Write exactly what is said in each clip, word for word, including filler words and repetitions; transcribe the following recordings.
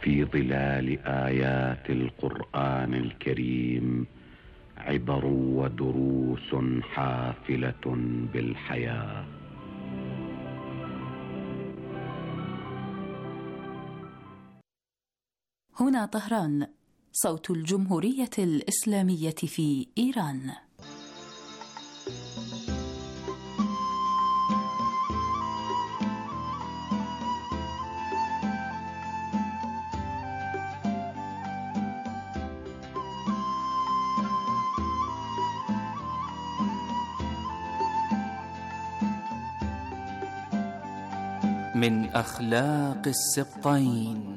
في ظلال آيات القرآن الكريم عبر ودروس حافلة بالحياة. هنا طهران، صوت الجمهورية الإسلامية في إيران. من أخلاق السبطين.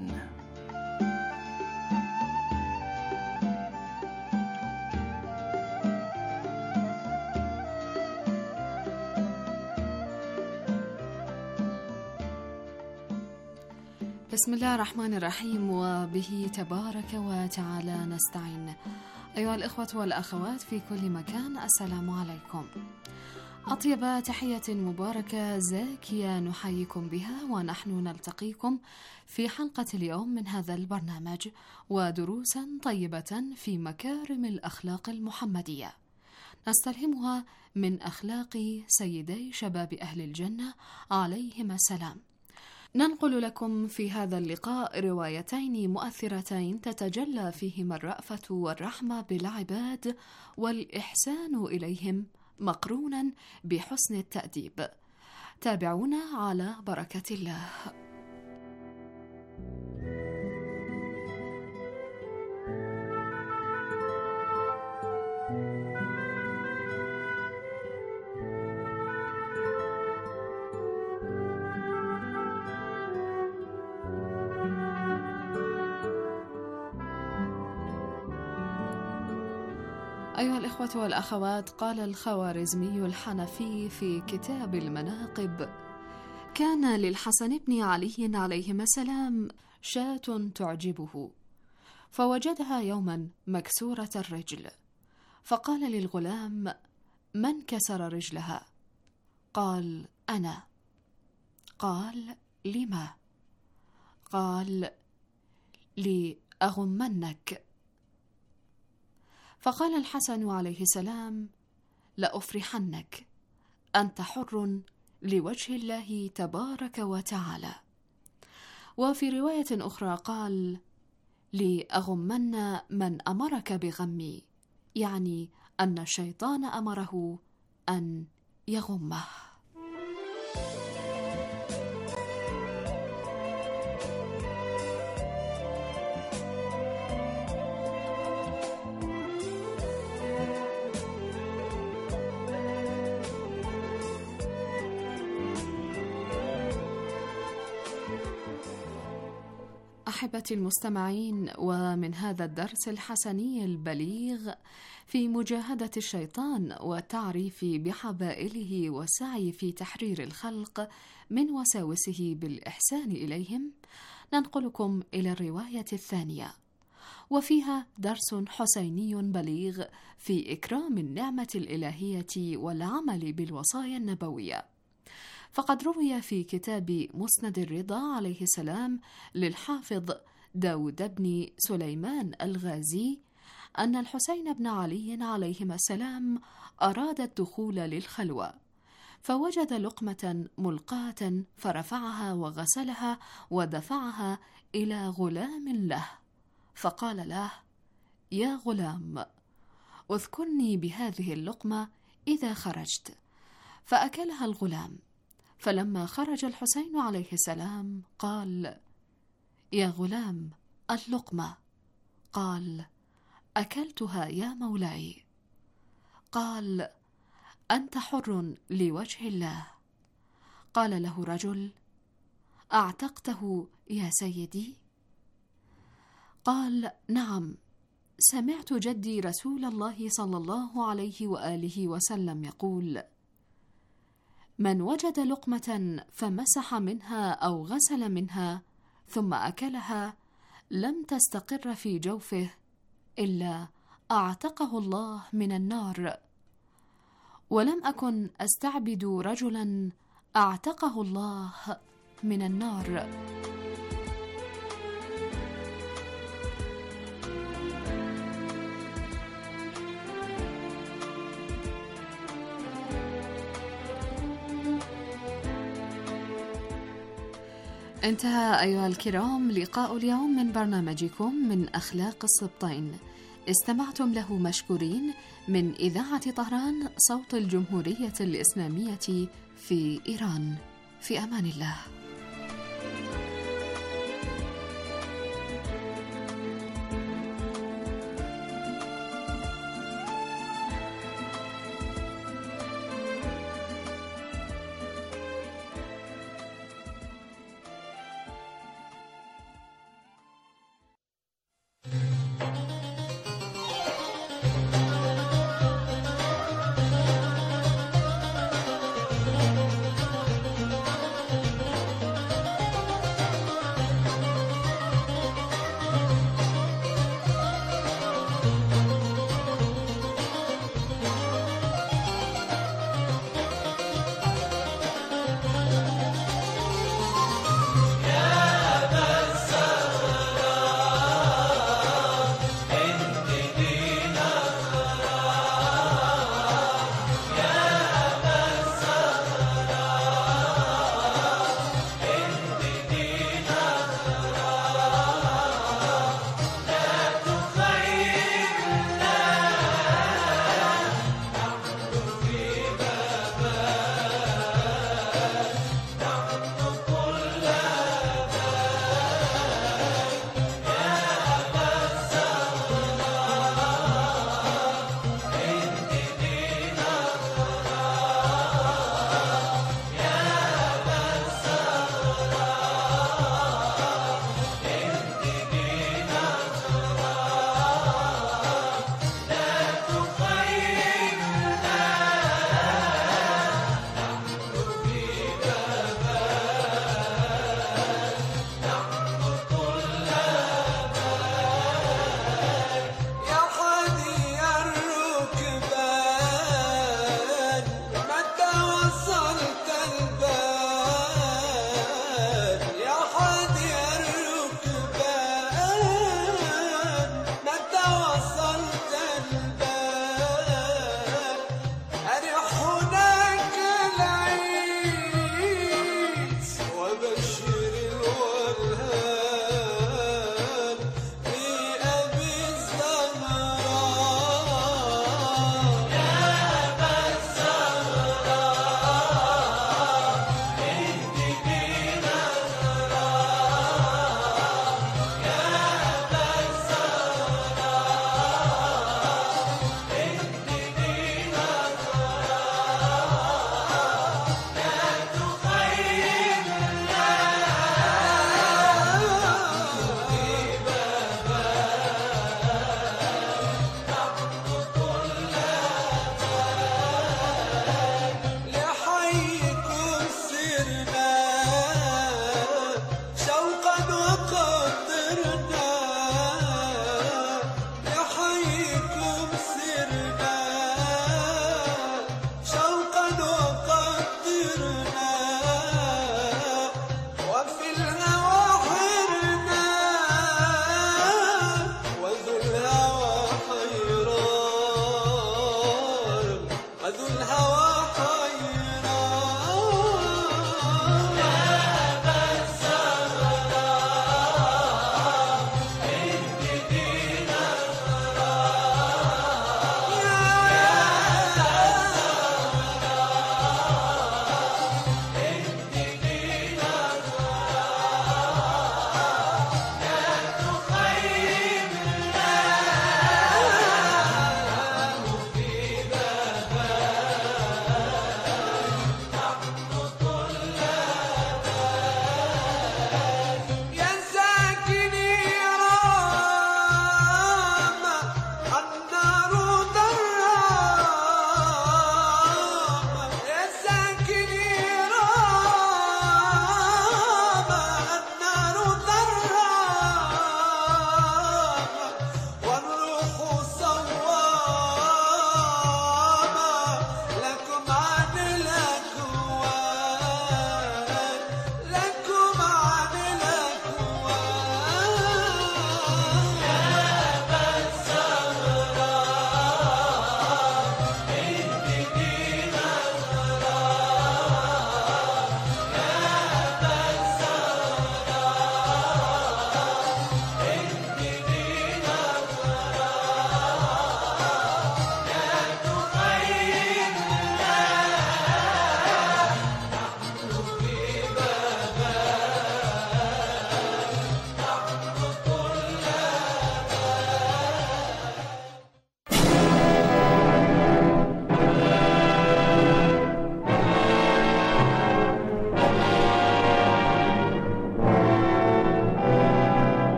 بسم الله الرحمن الرحيم، وبه تبارك وتعالى نستعين. أيها الإخوة والأخوات في كل مكان، السلام عليكم. أطيب تحية مباركة زاكية نحييكم بها، ونحن نلتقيكم في حلقة اليوم من هذا البرنامج ودروسا طيبة في مكارم الأخلاق المحمدية نستلهمها من أخلاق سيدي شباب أهل الجنة عليهما السلام. ننقل لكم في هذا اللقاء روايتين مؤثرتين تتجلى فيهما الرأفة والرحمة بالعباد والإحسان إليهم مقرونا بحسن التأديب. تابعونا على بركة الله. أيها الإخوة والأخوات، قال الخوارزمي الحنفي في كتاب المناقب: كان للحسن بن علي عليهما السلام شاة تعجبه، فوجدها يوما مكسورة الرجل، فقال للغلام: من كسر رجلها؟ قال: أنا. قال: لما؟ قال: لأغمنك. فقال الحسن عليه السلام: لأفرحنك، أنت حر لوجه الله تبارك وتعالى. وفي رواية أخرى قال: لأغمن من أمرك بغمي، يعني أن الشيطان أمره أن يغمه. أحبتي المستمعين، ومن هذا الدرس الحسني البليغ في مجاهدة الشيطان والتعريف بحبائله والسعي في تحرير الخلق من وساوسه بالإحسان إليهم، ننقلكم إلى الرواية الثانية، وفيها درس حسيني بليغ في إكرام النعمة الإلهية والعمل بالوصايا النبوية. فقد روي في كتاب مسند الرضا عليه السلام للحافظ داود بن سليمان الغازي أن الحسين بن علي عليهما السلام أراد الدخول للخلوة، فوجد لقمة ملقاة فرفعها وغسلها ودفعها إلى غلام له، فقال له: يا غلام، اذكرني بهذه اللقمة إذا خرجت. فأكلها الغلام. فلما خرج الحسين عليه السلام قال: يا غلام، اللقمة. قال: أكلتها يا مولاي. قال: أنت حر لوجه الله. قال له رجل: أعتقته يا سيدي؟ قال: نعم، سمعت جدي رسول الله صلى الله عليه وآله وسلم يقول: من وجد لقمة فمسح منها أو غسل منها ثم أكلها لم تستقر في جوفه إلا أعتقه الله من النار، ولم أكن أستعبد رجلا أعتقه الله من النار. انتهى أيها الكرام لقاء اليوم من برنامجكم من أخلاق السبطين، استمعتم له مشكورين من إذاعة طهران صوت الجمهورية الإسلامية في إيران. في أمان الله.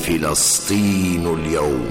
فلسطين اليوم.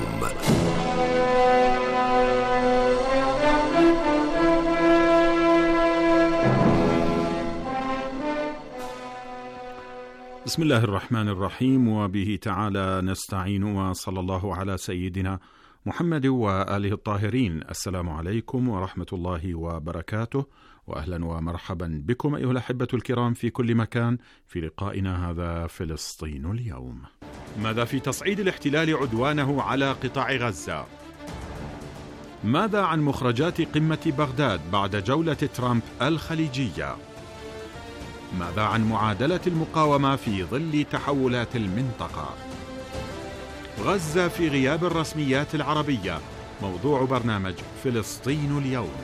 بسم الله الرحمن الرحيم، وبه تعالى نستعين، وصلى الله على سيدنا محمد وآله الطاهرين. السلام عليكم ورحمة الله وبركاته، وأهلا ومرحبا بكم أيها الأحبة الكرام في كل مكان في لقائنا هذا فلسطين اليوم. ماذا في تصعيد الاحتلال عدوانه على قطاع غزة؟ ماذا عن مخرجات قمة بغداد بعد جولة ترامب الخليجية؟ ماذا عن معادلة المقاومة في ظل تحولات المنطقة؟ غزة في غياب الرسميات العربية، موضوع برنامج فلسطين اليوم.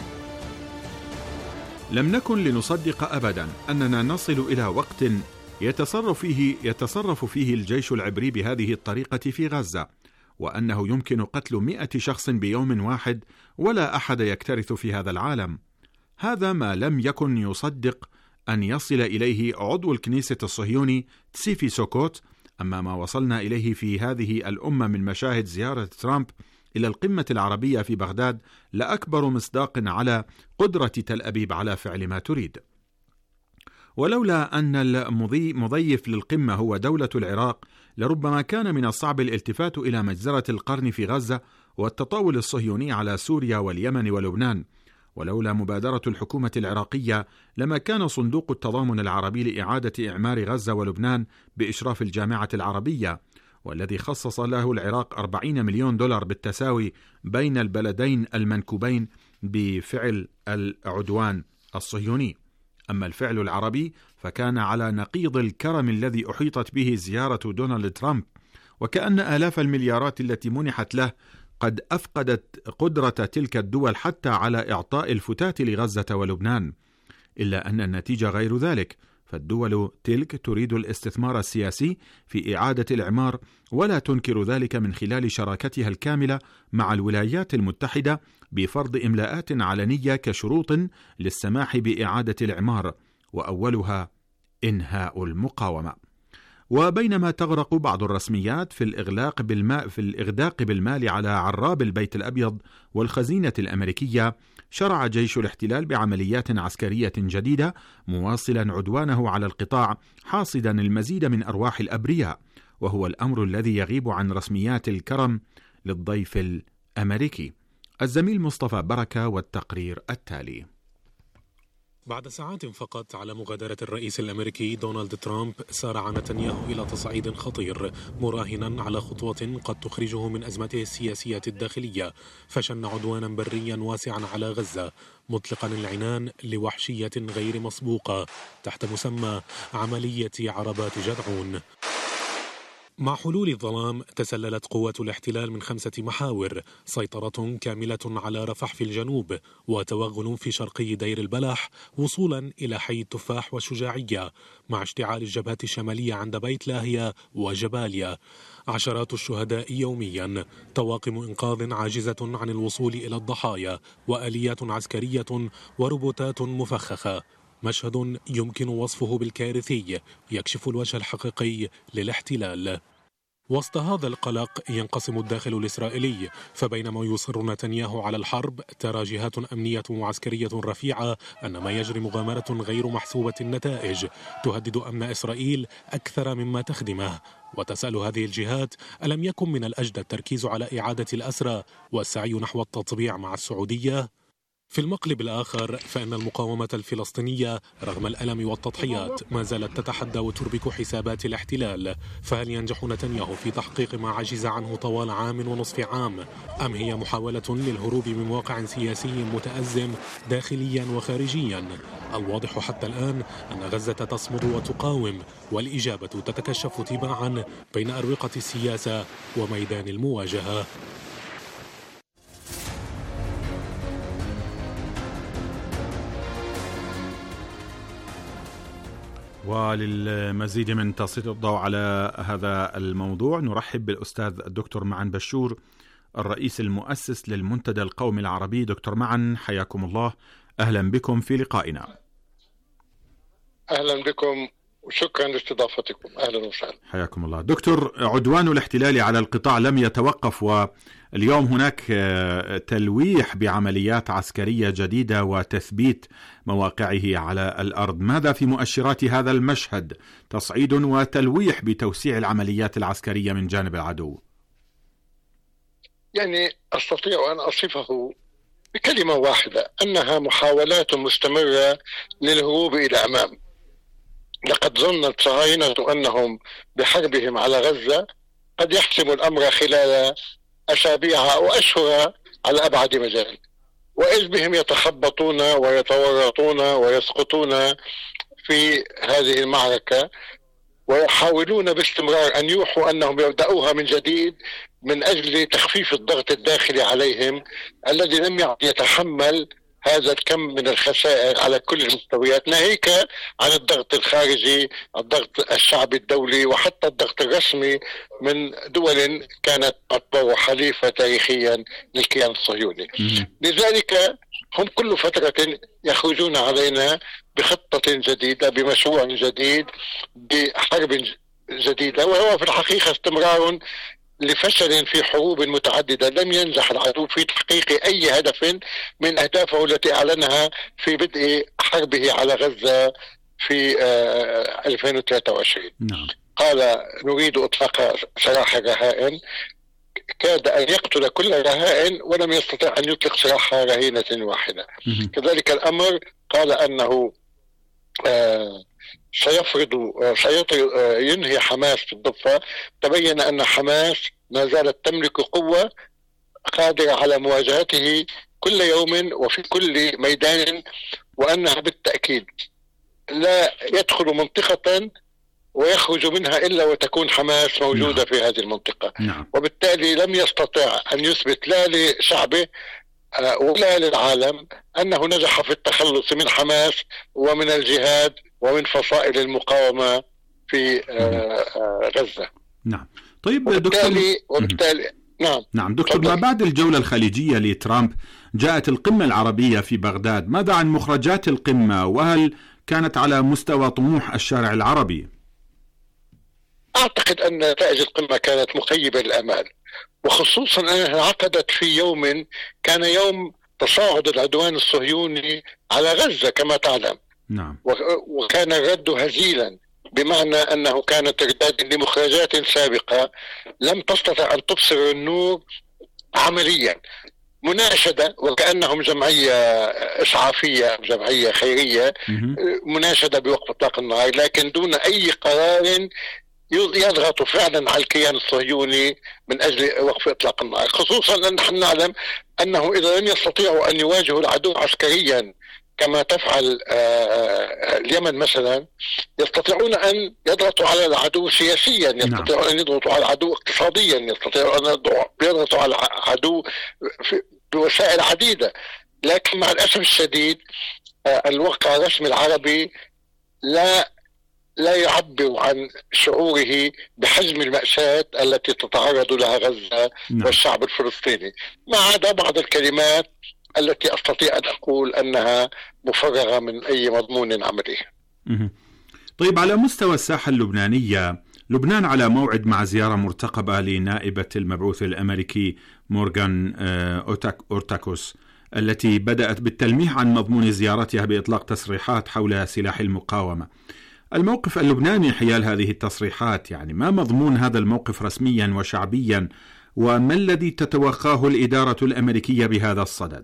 لم نكن لنصدق أبدا أننا نصل إلى وقت يتصرف فيه, يتصرف فيه الجيش العبري بهذه الطريقة في غزة، وأنه يمكن قتل مئة شخص بيوم واحد ولا أحد يكترث في هذا العالم. هذا ما لم يكن يصدق أن يصل إليه عضو الكنيسة الصهيوني تسيفي سوكوت. أما ما وصلنا إليه في هذه الأمة من مشاهد زيارة ترامب إلى القمة العربية في بغداد لأكبر مصداق على قدرة تل أبيب على فعل ما تريد. ولولا أن المضيف للقمة هو دولة العراق، لربما كان من الصعب الالتفات إلى مجزرة القرن في غزة والتطاول الصهيوني على سوريا واليمن ولبنان. ولولا مبادرة الحكومة العراقية لما كان صندوق التضامن العربي لإعادة إعمار غزة ولبنان بإشراف الجامعة العربية، والذي خصص له العراق أربعين مليون دولار بالتساوي بين البلدين المنكوبين بفعل العدوان الصهيوني. أما الفعل العربي فكان على نقيض الكرم الذي أحيطت به زيارة دونالد ترامب، وكأن آلاف المليارات التي منحت له قد أفقدت قدرة تلك الدول حتى على إعطاء الفتات لغزة ولبنان. إلا أن النتيجة غير ذلك، فالدول تلك تريد الاستثمار السياسي في إعادة الإعمار، ولا تنكر ذلك من خلال شراكتها الكاملة مع الولايات المتحدة بفرض إملاءات علنية كشروط للسماح بإعادة الإعمار، وأولها إنهاء المقاومة. وبينما تغرق بعض الرسميات في الإغلاق بالماء في الإغداق بالمال على عراب البيت الأبيض والخزينة الأمريكية، شرع جيش الاحتلال بعمليات عسكرية جديدة مواصلا عدوانه على القطاع، حاصدا المزيد من أرواح الأبرياء، وهو الأمر الذي يغيب عن رسميات الكرم للضيف الأمريكي. الزميل مصطفى بركة والتقرير التالي. بعد ساعات فقط على مغادرة الرئيس الأمريكي دونالد ترامب، سارع نتنياهو إلى تصعيد خطير مراهنا على خطوة قد تخرجه من أزمته السياسية الداخلية، فشن عدوانا بريا واسعا على غزة، مطلقا العنان لوحشية غير مسبوقة تحت مسمى عملية عربات جدعون. مع حلول الظلام تسللت قوة الاحتلال من خمسة محاور: سيطرة كاملة على رفح في الجنوب، وتوغل في شرقي دير البلح وصولا إلى حي التفاح والشجاعية، مع اشتعال الجبهات الشمالية عند بيت لاهيا وجباليا. عشرات الشهداء يوميا، طواقم إنقاذ عاجزة عن الوصول إلى الضحايا، وآليات عسكرية وروبوتات مفخخة. مشهد يمكن وصفه بالكارثي، يكشف الوجه الحقيقي للاحتلال. وسط هذا القلق ينقسم الداخل الإسرائيلي، فبينما يصر نتنياهو على الحرب، ترى جهات أمنية وعسكرية رفيعة أن ما يجري مغامرة غير محسوبة النتائج تهدد أمن إسرائيل أكثر مما تخدمه. وتسأل هذه الجهات: ألم يكن من الأجدى التركيز على إعادة الأسرى والسعي نحو التطبيع مع السعودية؟ في المقلب الآخر فإن المقاومة الفلسطينية رغم الألم والتضحيات ما زالت تتحدى وتربك حسابات الاحتلال. فهل ينجح نتنياهو في تحقيق ما عجز عنه طوال عام ونصف عام، أم هي محاولة للهروب من واقع سياسي متأزم داخليا وخارجيا؟ الواضح حتى الآن أن غزة تصمد وتقاوم، والإجابة تتكشف تباعا بين أروقة السياسة وميدان المواجهة. وللمزيد من تسليط الضوء على هذا الموضوع نرحب بالأستاذ الدكتور معن بشور، الرئيس المؤسس للمنتدى القومي العربي. دكتور معن، حياكم الله، أهلا بكم في لقائنا. أهلا بكم وشكرا لاستضافتكم. أهلا وسهلا. حياكم الله. دكتور، عدوان الاحتلال على القطاع لم يتوقف، واليوم هناك تلويح بعمليات عسكرية جديدة وتثبيت مواقعه على الأرض. ماذا في مؤشرات هذا المشهد؟ تصعيد وتلويح بتوسيع العمليات العسكرية من جانب العدو. يعني أستطيع أن أصفه بكلمة واحدة، أنها محاولات مستمرة للهروب إلى أمام. لقد ظن الصهاينة أنهم بحربهم على غزة قد يحسموا الأمر خلال أسابيع أو أشهر على أبعد مجال، وإذ بهم يتخبطون ويتورطون ويسقطون في هذه المعركة، ويحاولون باستمرار أن يوحوا أنهم يبدأوها من جديد من أجل تخفيف الضغط الداخلي عليهم الذي لم يتحمل هذا الكم من الخسائر على كل المستويات، ناهيك عن الضغط الخارجي، الضغط الشعبي الدولي، وحتى الضغط الرسمي من دول كانت تعتبر حليفة تاريخيا للكيان الصهيوني. لذلك هم كل فترة يخرجون علينا بخطة جديدة، بمشروع جديد، بحرب جديدة، وهو في الحقيقة استمرار لفشل في حروب متعددة. لم ينجح العدو في تحقيق أي هدف من أهدافه التي أعلنها في بدء حربه على غزة في ألفين وثلاثة وعشرين. نعم. قال نريد إطلاق سراح الرهائن، كاد أن يقتل كل رهائن ولم يستطع أن يطلق سراح رهينة واحدة. كذلك الأمر قال أنه آه سيفرض سينهي حماس في الضفة. تبين أن حماس ما زالت تملك قوة قادرة على مواجهته كل يوم وفي كل ميدان، وأنها بالتأكيد لا يدخل منطقة ويخرج منها إلا وتكون حماس موجودة. نعم. في هذه المنطقة. نعم. وبالتالي لم يستطع أن يثبت لا لشعبه ولا للعالم أنه نجح في التخلص من حماس ومن الجهاد ومن فصائل المقاومة في غزة. نعم. طيب وبالتالي دكتور وبالتالي نعم نعم دكتور، ما بعد الجولة الخليجية لترامب جاءت القمة العربية في بغداد. ماذا عن مخرجات القمة، وهل كانت على مستوى طموح الشارع العربي؟ أعتقد أن نتائج القمة كانت مخيبة للآمال، وخصوصا أنها عقدت في يوم كان يوم تصاعد العدوان الصهيوني على غزة كما تعلم. نعم. وكان الرد هزيلا، بمعنى أنه كانت إرداد لمخرجات سابقة لم تستطع أن تبصر النور عمليا. مناشدة وكأنهم جمعية إسعافية، جمعية خيرية، مناشدة بوقف إطلاق النار، لكن دون أي قرار يضغط فعلا على الكيان الصهيوني من أجل وقف إطلاق النار، خصوصا أن نحن نعلم أنه إذا لم يستطيعوا أن يواجهوا العدو عسكريا كما تفعل اليمن مثلا، يستطيعون أن يضغطوا على العدو سياسيا، يستطيعون أن يضغطوا على العدو اقتصاديا، يستطيعون أن يضغطوا على العدو بوسائل عديدة. لكن مع الأسف الشديد الواقع الرسمي العربي لا لا يعبر عن شعوره بحجم المأساة التي تتعرض لها غزة نعم. والشعب الفلسطيني، ما عدا بعض الكلمات التي أستطيع أن أقول أنها مفرغة من أي مضمون عملي. طيب، على مستوى الساحة اللبنانية، لبنان على موعد مع زيارة مرتقبة لنائبة المبعوث الأمريكي مورغان أورتاكوس، التي بدأت بالتلميح عن مضمون زيارتها بإطلاق تصريحات حول سلاح المقاومة. الموقف اللبناني حيال هذه التصريحات، يعني ما مضمون هذا الموقف رسميا وشعبيا، وما الذي تتوقعه الإدارة الأمريكية بهذا الصدد؟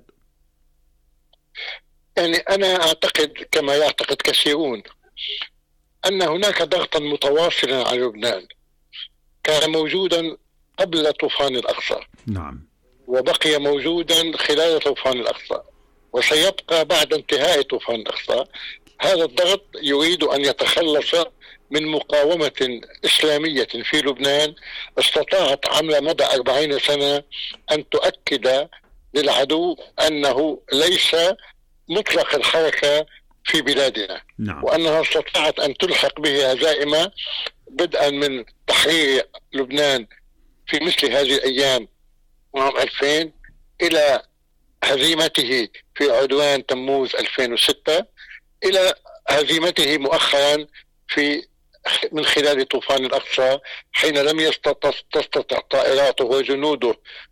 يعني أنا أعتقد كما يعتقد كثيرون أن هناك ضغطا متواصلا على لبنان كان موجودا قبل طوفان الأقصى. نعم. وبقي موجودا خلال طوفان الأقصى، وسيبقى بعد انتهاء طوفان الأقصى. هذا الضغط يريد أن يتخلص من مقاومة إسلامية في لبنان استطاعت عمل مدى أربعين سنة أن تؤكد للعدو أنه ليس مطلق الحركة في بلادنا. نعم. وأنها استطاعت أن تلحق به هزائم بدءا من تحرير لبنان في مثل هذه الأيام عام ألفين إلى هزيمته في عدوان تموز ألفين وستة، إلى هزيمته مؤخرا في في من خلال طوفان الأقصى، حين لم تستطع طائراته وجنوده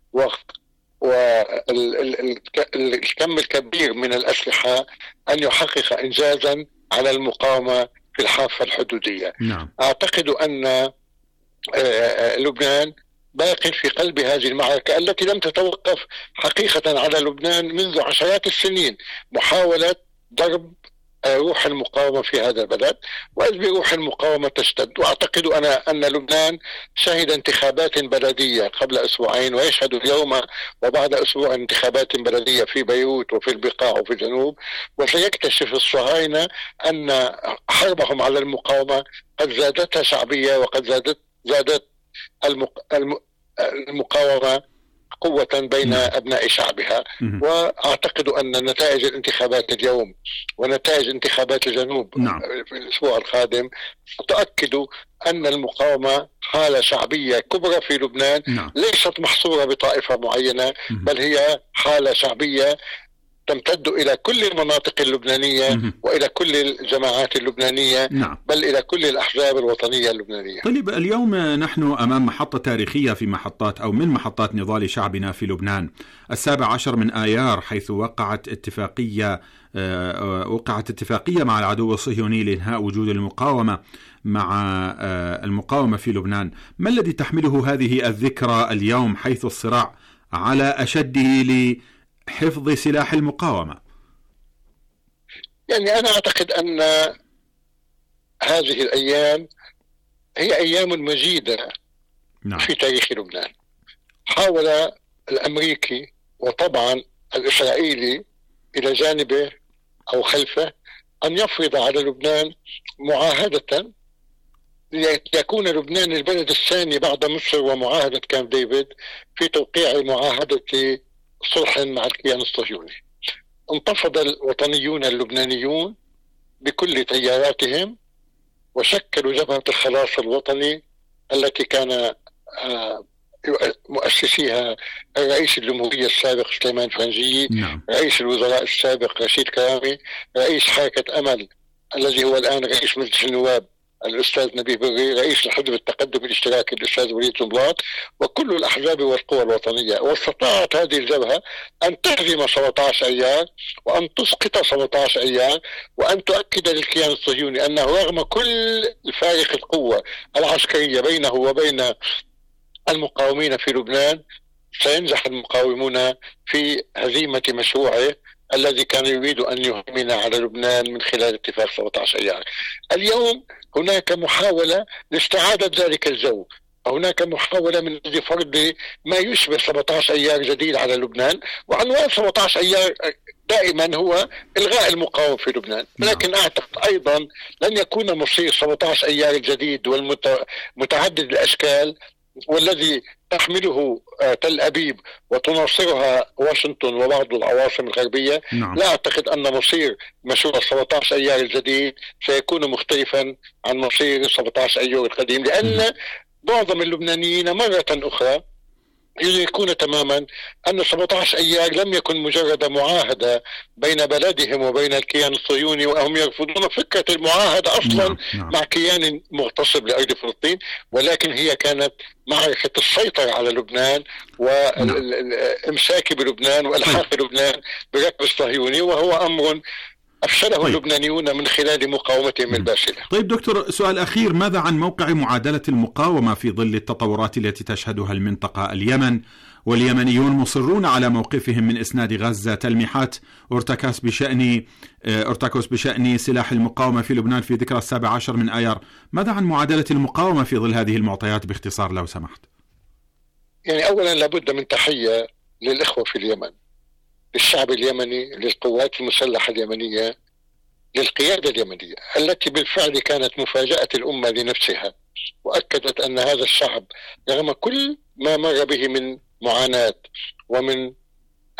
والكم الكبير من الأسلحة أن يحقق إنجازا على المقاومة في الحافة الحدودية. نعم. أعتقد أن لبنان باق في قلب هذه المعركة التي لم تتوقف حقيقة على لبنان منذ عشرات السنين، محاولة ضرب روح المقاومة في هذا البلد، وإذ بروح المقاومة تشتد. وأعتقد أنا أن لبنان شهد انتخابات بلدية قبل أسبوعين، ويشهد اليوم وبعد أسبوع انتخابات بلدية في بيروت وفي البقاع وفي الجنوب، وسيكتشف الصهاينة أن حربهم على المقاومة قد زادتها شعبية، وقد زادت زادت المقاومة قوة بين نعم. أبناء شعبها. مم. وأعتقد أن نتائج الانتخابات اليوم ونتائج انتخابات الجنوب نعم. في الأسبوع القادم تؤكد أن المقاومة حالة شعبية كبرى في لبنان. نعم. ليست محصورة بطائفة معينة. مم. بل هي حالة شعبية تمتد إلى كل المناطق اللبنانية مم. وإلى كل الجماعات اللبنانية. نعم. بل إلى كل الأحزاب الوطنية اللبنانية. طيب، اليوم نحن أمام محطة تاريخية في محطات أو من محطات نضال شعبنا في لبنان، السابع عشر من آيار، حيث وقعت اتفاقية وقعت اتفاقية مع العدو الصهيوني لإنهاء وجود المقاومة مع المقاومة في لبنان. ما الذي تحمله هذه الذكرى اليوم، حيث الصراع على أشده ل حفظ سلاح المقاومة؟ يعني أنا أعتقد أن هذه الأيام هي أيام مجيدة نعم. في تاريخ لبنان. حاول الأمريكي وطبعا الإسرائيلي إلى جانبه أو خلفه أن يفرض على لبنان معاهدة ليكون لبنان البلد الثاني بعد مصر ومعاهدة كامب ديفيد في توقيع معاهدة صلح مع الكيان الصهيوني. انتفض الوطنيون اللبنانيون بكل تياراتهم وشكلوا جبهة الخلاص الوطني التي كان مؤسسيها رئيس الجمهورية السابق سليمان فرنجي، نعم. رئيس الوزراء السابق رشيد كرامي، رئيس حركة أمل الذي هو الآن رئيس مجلس النواب الأستاذ نبيه بري، رئيس الحزب التقدم الاشتراكي الأستاذ وليد جنبلاط، وكل الأحزاب والقوى الوطنية. واستطاعت هذه الجبهة أن تهزم سبعة عشر أيار وأن تسقط سبعة عشر أيار وأن تؤكد للكيان الصهيوني أنه رغم كل فارق القوة العسكرية بينه وبين المقاومين في لبنان سينجح المقاومون في هزيمة مشروعه الذي كان يريد أن يهيمن على لبنان من خلال اتفاق سبعة عشر أيار. اليوم هناك محاولة لاستعادة ذلك الجو، هناك محاولة من أجل فرض ما يشبه سبعة عشر أيار جديد على لبنان، وعنوان سبعة عشر أيار دائما هو إلغاء المقاومة في لبنان. لكن أعتقد أيضا لن يكون مصير سبعة عشر أيار الجديد والمتعدد الأشكال والذي تحمله تل أبيب وتناصرها واشنطن وبعض العواصم الغربية. نعم. لا أعتقد أن مصير مشروع سبعة عشر أيار الجديد سيكون مختلفا عن مصير سبعة عشر أيار القديم، لأن نعم. معظم اللبنانيين مرة أخرى يدركون تماما أن سبعة عشر أيار لم يكن مجرد معاهدة بين بلدهم وبين الكيان الصهيوني، وهم يرفضون فكرة المعاهدة أصلا. نعم. نعم. مع كيان مغتصب لأرض فلسطين، ولكن هي كانت معركة السيطرة على لبنان والإمساك بلبنان وإلحاق لبنان بركب الصهيوني، وهو أمر أفشله طيب. اللبنانيون من خلال مقاومتهم الباسلة. طيب دكتور، سؤال أخير، ماذا عن موقع معادلة المقاومة في ظل التطورات التي تشهدها المنطقة؟ اليمن واليمنيون مصرون على موقفهم من إسناد غزة، تلميحات أورتاكوس بشأن أورتاكوس بشأن سلاح المقاومة في لبنان في ذكرى السابع عشر من آيار. ماذا عن معادلة المقاومة في ظل هذه المعطيات باختصار لو سمحت؟ يعني أولا لابد من تحية للإخوة في اليمن، للشعب اليمني، للقوات المسلحة اليمنية، للقيادة اليمنية التي بالفعل كانت مفاجأة الأمة لنفسها، وأكدت أن هذا الشعب رغم كل ما مر به من معاناة ومن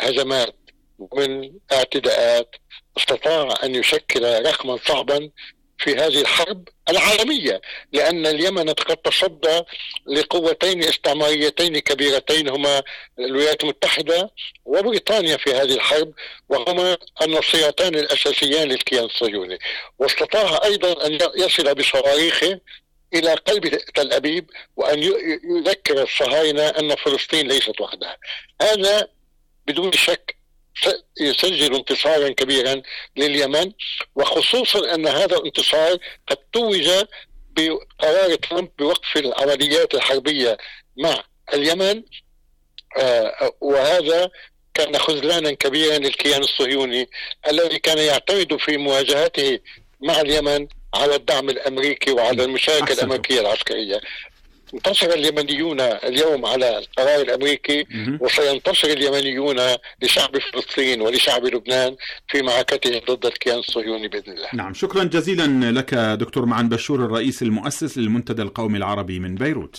هجمات ومن اعتداءات استطاع أن يشكل رقما صعبا في هذه الحرب العالمية، لأن اليمن قد تصدى لقوتين استعماريتين كبيرتين هما الولايات المتحدة وبريطانيا في هذه الحرب، وهما النصيرتان الأساسيان للكيان الصهيوني، واستطاع أيضا أن يصل بصواريخه إلى قلب تل أبيب وأن يذكر الصهاينة أن فلسطين ليست وحدها. هذا بدون شك يسجل انتصارا كبيرا لليمن، وخصوصا أن هذا الانتصار قد توج بقرار ترامب بوقف العمليات الحربية مع اليمن، آه وهذا كان خذلانا كبيرا للكيان الصهيوني الذي كان يعتمد في مواجهته مع اليمن على الدعم الأمريكي وعلى المشاركة أحسن. الأمريكية العسكرية. انتصر اليمنيون اليوم على القرار الأمريكي، وسينتصر اليمنيون لشعب فلسطين ولشعب لبنان في معركته ضد الكيان الصهيوني بإذن الله. نعم، شكرا جزيلا لك دكتور معن بشور، الرئيس المؤسس للمنتدى القومي العربي من بيروت.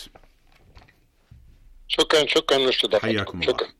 شكرا شكرا لاستضافتكم. حياكم الله. شكرا.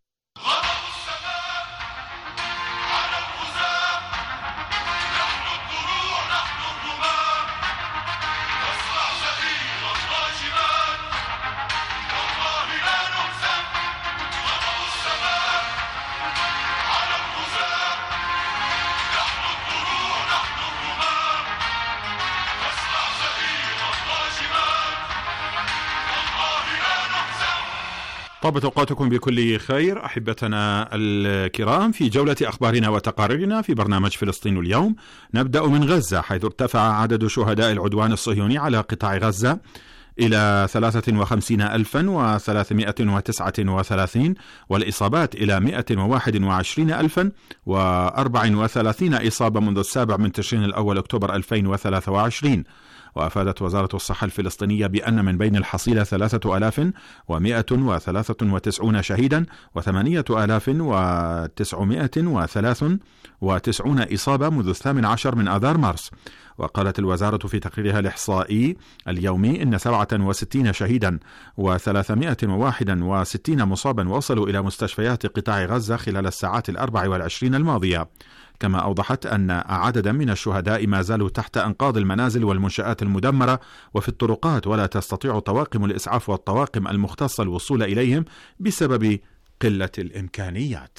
طابت أوقاتكم بكل خير أحبتنا الكرام في جولة أخبارنا وتقاريرنا في برنامج فلسطين اليوم. نبدأ من غزة، حيث ارتفع عدد شهداء العدوان الصهيوني على قطاع غزة إلى ثلاثة وخمسين ألفا وثلاثمائة وتسعة وثلاثين، والإصابات إلى مائة وواحد وعشرين ألفا وأربعة وثلاثين إصابة منذ السابع من تشرين الأول أكتوبر ألفين وثلاثة وعشرين. وأفادت وزارة الصحة الفلسطينية بأن من بين الحصيلة ثلاثة آلاف ومائة وثلاثة وتسعين شهيدا وثمانية آلاف وتسعمائة وثلاثة وتسعين إصابة منذ الثامن عشر من آذار مارس. وقالت الوزارة في تقريرها الإحصائي اليومي إن سبعة وستين شهيدا وثلاثمائة وواحد وستين مصابا وصلوا إلى مستشفيات قطاع غزة خلال الساعات الأربع والعشرين الماضية. كما أوضحت أن عددا من الشهداء ما زالوا تحت أنقاض المنازل والمنشآت المدمرة وفي الطرقات، ولا تستطيع طواقم الإسعاف والطواقم المختصة الوصول إليهم بسبب قلة الإمكانيات.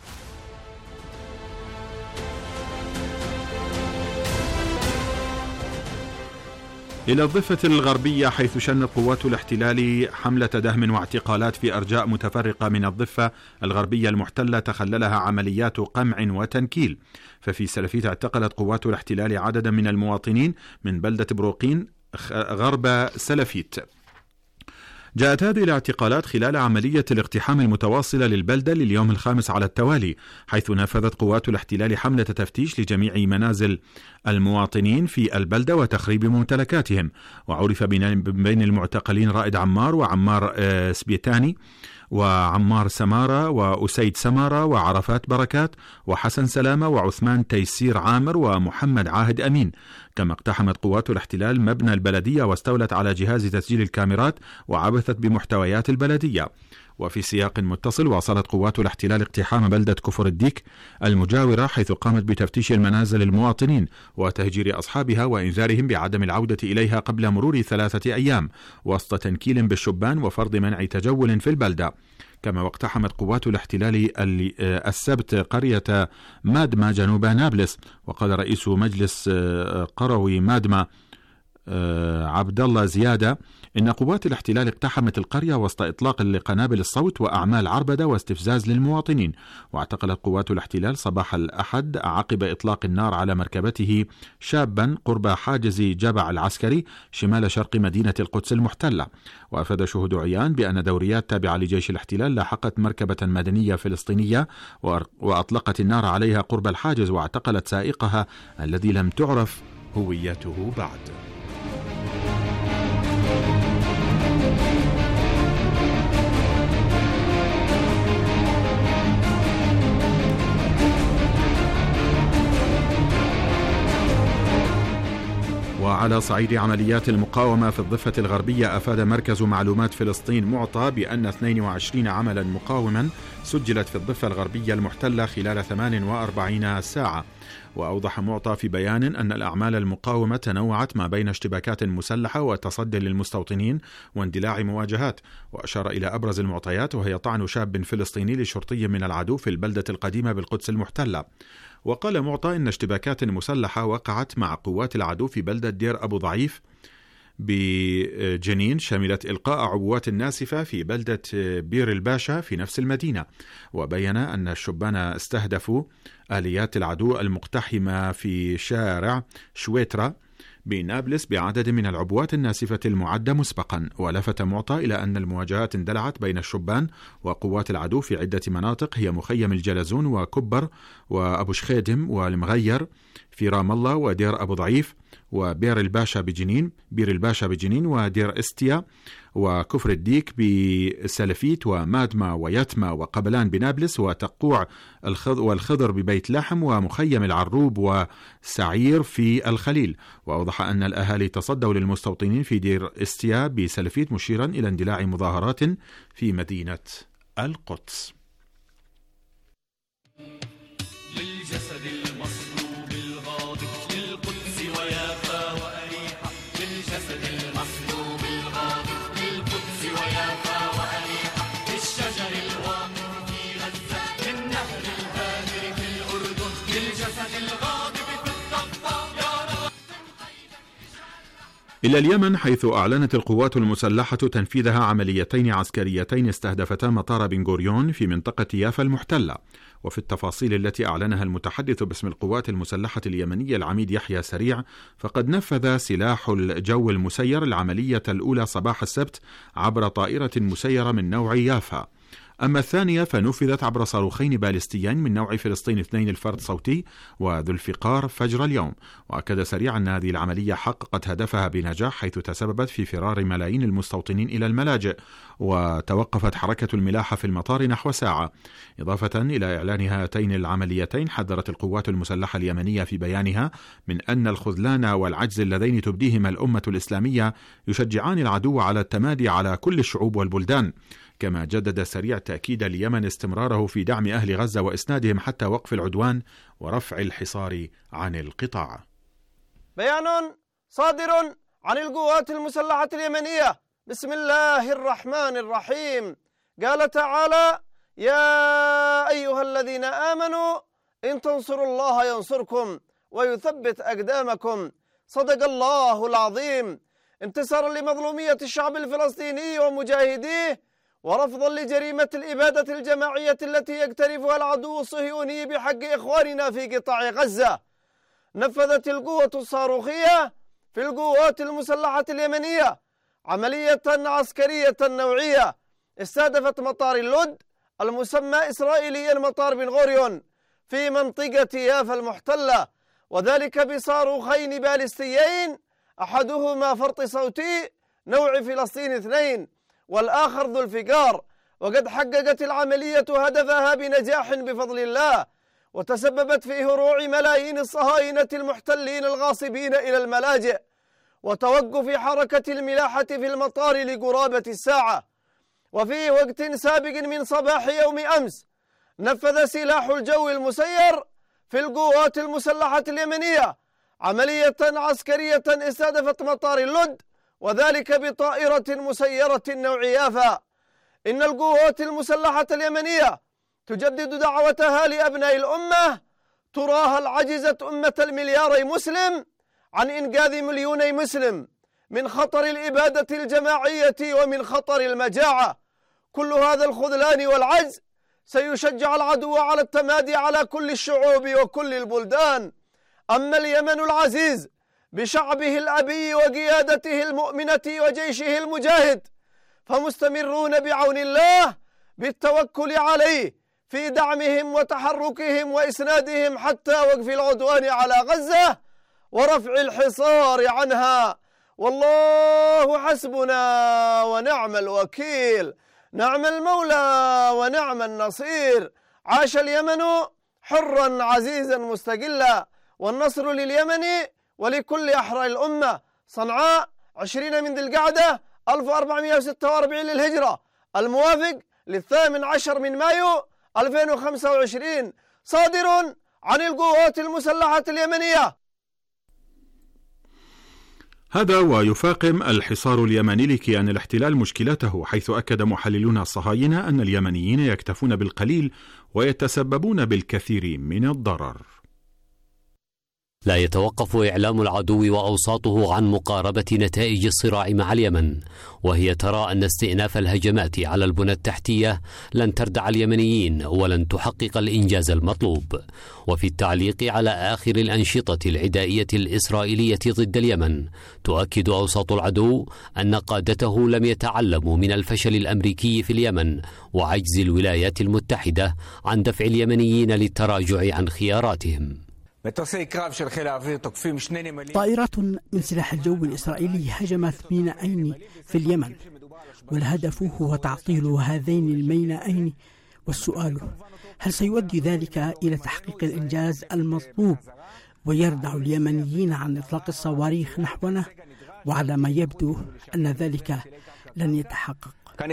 إلى الضفة الغربية، حيث شنت قوات الاحتلال حملة دهم واعتقالات في أرجاء متفرقة من الضفة الغربية المحتلة تخللها عمليات قمع وتنكيل. ففي سلفيت اعتقلت قوات الاحتلال عددا من المواطنين من بلدة بروقين غرب سلفيت. جاءت هذه الاعتقالات خلال عملية الاقتحام المتواصلة للبلدة لليوم الخامس على التوالي، حيث نفذت قوات الاحتلال حملة تفتيش لجميع منازل المواطنين في البلدة وتخريب ممتلكاتهم. وعرف بين المعتقلين رائد عمار وعمار سبيتاني وعمار سمارة وأسيد سمارة وعرفات بركات وحسن سلامة وعثمان تيسير عامر ومحمد عاهد أمين. كما اقتحمت قوات الاحتلال مبنى البلدية واستولت على جهاز تسجيل الكاميرات وعبثت بمحتويات البلدية. وفي سياق متصل، واصلت قوات الاحتلال اقتحام بلدة كفر الديك المجاورة، حيث قامت بتفتيش المنازل المواطنين وتهجير أصحابها وإنذارهم بعدم العودة إليها قبل مرور ثلاثة أيام، وسط تنكيل بالشبان وفرض منع تجول في البلدة. كما واقتحمت قوات الاحتلال السبت قرية مادما جنوب نابلس. وقال رئيس مجلس قروي مادما عبد الله زيادة إن قوات الاحتلال اقتحمت القرية وسط إطلاق لقنابل الصوت وأعمال عربدة واستفزاز للمواطنين. واعتقلت قوات الاحتلال صباح الأحد عقب إطلاق النار على مركبته شابا قرب حاجز جبع العسكري شمال شرق مدينة القدس المحتلة. وأفاد شهود عيان بأن دوريات تابعة لجيش الاحتلال لاحقت مركبة مدنية فلسطينية وأطلقت النار عليها قرب الحاجز، واعتقلت سائقها الذي لم تعرف هويته بعد. وعلى صعيد عمليات المقاومة في الضفة الغربية، أفاد مركز معلومات فلسطين معطى بأن اثنين وعشرين عملا مقاوما سجلت في الضفة الغربية المحتلة خلال ثمان وأربعين ساعة. وأوضح معطى في بيان أن الأعمال المقاومة تنوعت ما بين اشتباكات مسلحة وتصدي للمستوطنين واندلاع مواجهات، وأشار إلى أبرز المعطيات وهي طعن شاب فلسطيني لشرطي من العدو في البلدة القديمة بالقدس المحتلة. وقال معطى إن اشتباكات مسلحة وقعت مع قوات العدو في بلدة دير أبو ضعيف بجنين شملت إلقاء عبوات ناسفة في بلدة بير الباشا في نفس المدينة. وبين أن الشبان استهدفوا آليات العدو المقتحمة في شارع شويترا بنابلس بعدد من العبوات الناسفة المعدة مسبقا. ولفت معطى إلى أن المواجهات اندلعت بين الشبان وقوات العدو في عدة مناطق هي مخيم الجلزون وكبر وأبو شخيدم والمغير في رام الله ودير أبو ضعيف وبير الباشا بجنين بير الباشا بجنين ودير استيا وكفر الديك بسلفيت ومادما ويتما وقبلان بنابلس وتقوع والخضر ببيت لحم ومخيم العروب وسعير في الخليل. وأوضح أن الأهالي تصدوا للمستوطنين في دير استيا بسلفيت، مشيرا إلى اندلاع مظاهرات في مدينة القدس. للجسد المصلوب الغاضب للقدس ويافا وأريحة، للجسد المصلوب الغاضب للقدس ويافا وأريحة، للشجر الواقف في غزة للنهر البادر في الأردن، للجسد الغاضب في الضفة يا رب. إلى اليمن، حيث أعلنت القوات المسلحة تنفيذها عمليتين عسكريتين استهدفتا مطار بن غوريون في منطقة يافا المحتلة. وفي التفاصيل التي أعلنها المتحدث باسم القوات المسلحة اليمنية العميد يحيى سريع، فقد نفذ سلاح الجو المسير العملية الأولى صباح السبت عبر طائرة مسيرة من نوع يافا، أما الثانية فنفذت عبر صاروخين باليستيين من نوع فلسطين اثنين الفرد صوتي وذو الفقار فجر اليوم. وأكد سريع أن هذه العملية حققت هدفها بنجاح، حيث تسببت في فرار ملايين المستوطنين إلى الملاجئ، وتوقفت حركة الملاحة في المطار نحو ساعة. إضافة إلى إعلان هاتين العمليتين، حذرت القوات المسلحة اليمنية في بيانها من أن الخذلان والعجز اللذين تبديهما الأمة الإسلامية يشجعان العدو على التمادي على كل الشعوب والبلدان. كما جدد سريع تأكيد اليمن استمراره في دعم أهل غزة وإسنادهم حتى وقف العدوان ورفع الحصار عن القطاع. بيان صادر عن القوات المسلحة اليمنية بسم الله الرحمن الرحيم. قال تعالى: يا أيها الذين آمنوا إن تنصروا الله ينصركم ويثبت أقدامكم. صدق الله العظيم. انتصارا لمظلومية الشعب الفلسطيني ومجاهديه، ورفضا لجريمة الإبادة الجماعية التي يقترفها العدو الصهيوني بحق إخواننا في قطاع غزة، نفذت القوة الصاروخية في القوات المسلحة اليمنية عملية عسكرية نوعية استهدفت مطار اللد المسمى إسرائيليا مطار بن غوريون في منطقة يافا المحتلة، وذلك بصاروخين باليستيين، أحدهما فرط صوتي نوع فلسطين اثنين والآخر ذو الفقار. وقد حققت العملية هدفها بنجاح بفضل الله، وتسببت في هروع ملايين الصهاينة المحتلين الغاصبين إلى الملاجئ، وتوقف حركة الملاحة في المطار لقرابة الساعة. وفي وقت سابق من صباح يوم أمس، نفذ سلاح الجو المسير في القوات المسلحة اليمنية عملية عسكرية استهدفت مطار اللد، وذلك بطائرة مسيرة نوع يافا. إن القوات المسلحة اليمنية تجدد دعوتها لأبناء الأمة تراها العجزة أمة الملياري مسلم عن إنقاذ مليوني مسلم من خطر الإبادة الجماعية ومن خطر المجاعة. كل هذا الخذلان والعجز سيشجع العدو على التمادي على كل الشعوب وكل البلدان. أما اليمن العزيز بشعبه الأبي وقيادته المؤمنة وجيشه المجاهد فمستمرون بعون الله بالتوكل عليه في دعمهم وتحركهم وإسنادهم حتى وقف العدوان على غزة ورفع الحصار عنها. والله حسبنا ونعم الوكيل، نعم المولى ونعم النصير. عاش اليمن حرا عزيزا مستقلا، والنصر لليمن ولكل أحرار الأمة. صنعاء عشرين من ذي القعدة ألف وأربعمائة وستة وأربعين للهجرة، الموافق للثامن عشر من مايو ألفين وخمسة وعشرين، صادر عن القوات المسلحة اليمنية. هذا ويفاقم الحصار اليمني لكيان الاحتلال مشكلته، حيث أكد محللون الصهاينة أن اليمنيين يكتفون بالقليل ويتسببون بالكثير من الضرر. لا يتوقف إعلام العدو وأوساطه عن مقاربة نتائج الصراع مع اليمن، وهي ترى أن استئناف الهجمات على البنى التحتية لن تردع اليمنيين ولن تحقق الإنجاز المطلوب. وفي التعليق على آخر الأنشطة العدائية الإسرائيلية ضد اليمن، تؤكد أوساط العدو أن قادته لم يتعلموا من الفشل الأمريكي في اليمن وعجز الولايات المتحدة عن دفع اليمنيين للتراجع عن خياراتهم. طائرات من سلاح الجو الإسرائيلي هجمت مينائين في اليمن، والهدف هو تعطيل هذين المينائين، والسؤال هل سيؤدي ذلك إلى تحقيق الإنجاز المطلوب ويردع اليمنيين عن إطلاق الصواريخ نحونا؟ وعلى ما يبدو أن ذلك لن يتحقق.